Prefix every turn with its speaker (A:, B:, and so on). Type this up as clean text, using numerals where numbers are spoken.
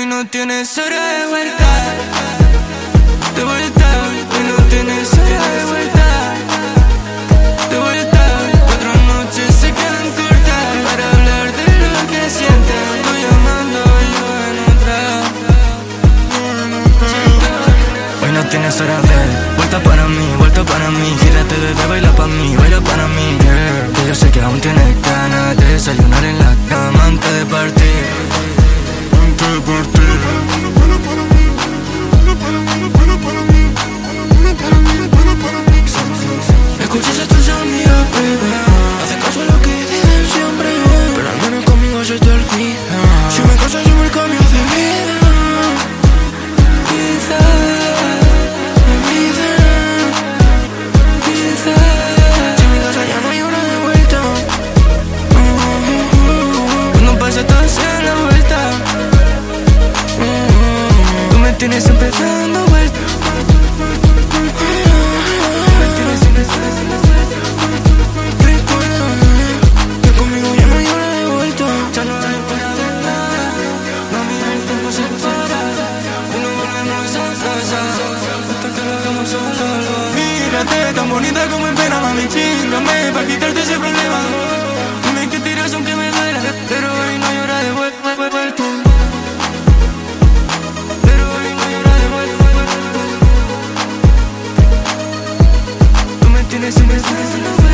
A: Hoy no tienes hora de vuelta, de vuelta. Hoy no tienes hora de vuelta, de vuelta. 4 noches se quedan cortas para hablar de lo que sientes. Estoy llamando yo en otra. Hoy no tienes hora de vuelta para mí, vuelta para mí. Gírate, bebé, baila para mí, baila para mí, girl. Que yo sé que aún tienes ganas de desayunar en la cama antes de partir. Escuchas a tus amigas, baby. Hace caso a lo que dicen siempre, pero al menos conmigo se te olvida. Si me casas yo me cambio de vida. Quizás si mi casa ya no hay hora de vuelta. Cuando pasa todo se la vuelta. Tú me tienes siempre dando vueltas. Mírate tan bonita como en pena, mami, chíngame pa' quitarte ese problema. Dime que tiras aunque me duela, pero hoy no hay hora de vuelta. Pero hoy no hay hora de vuelta. Tú me tienes siempre